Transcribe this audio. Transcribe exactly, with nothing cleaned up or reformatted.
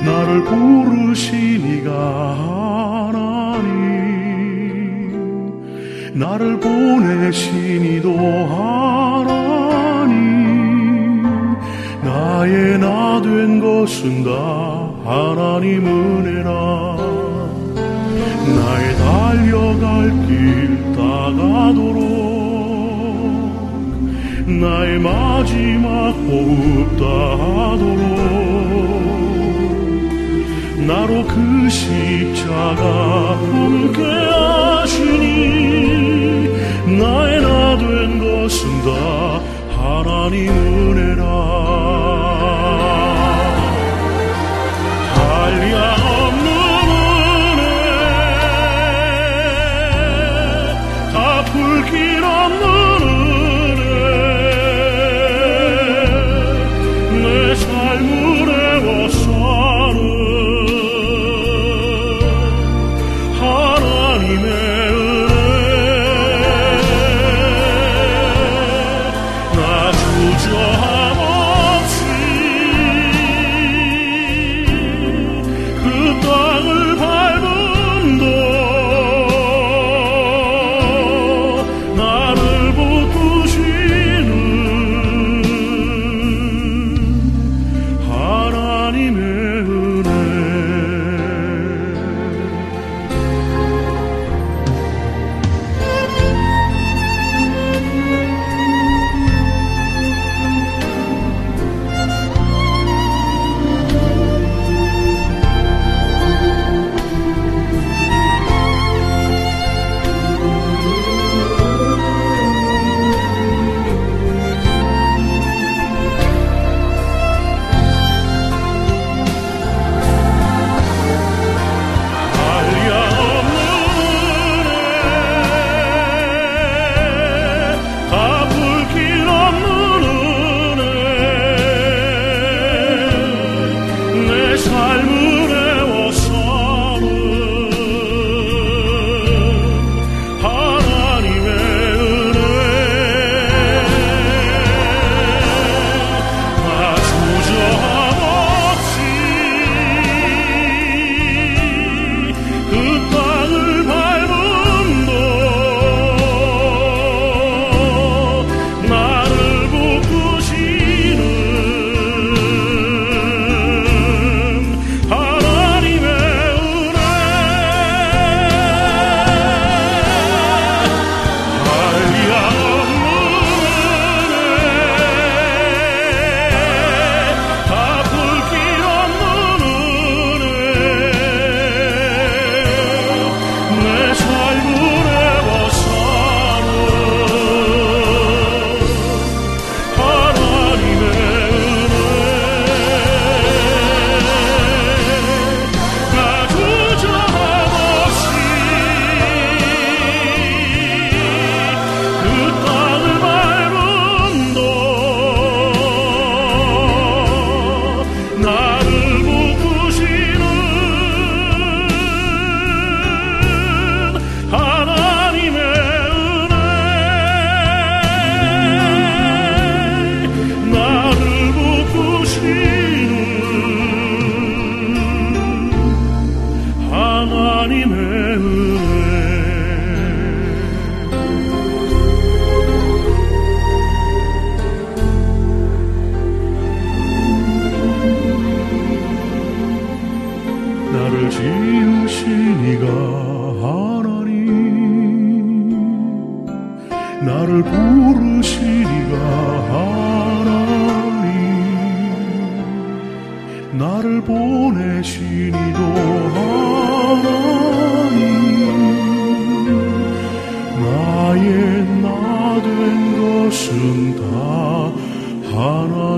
나를 부르신 이가 하나님, 나를 보내신 이도 하나님, 나의 나 된 것은 다 하나님 은혜라. 나의 달려갈 길 다가도록 나의 마지막 호흡 다하도록 나로 그 십자가 함께 하시니 나의 나 된 것은 다 하나님 은혜라. 한량없는 은혜, 다 풀길 없는 은혜, 내 삶을 애워싸는 하나님의 은혜. 나 주저함 없이 그 땅을 밟음도 나를 붙드시는 하나님의 은혜. 나를 지으신 이가 하나님, 나를 부르신 이가 하나님, 나를 보내신 이도 하나님, 나의 나 된 것은 다 하나님.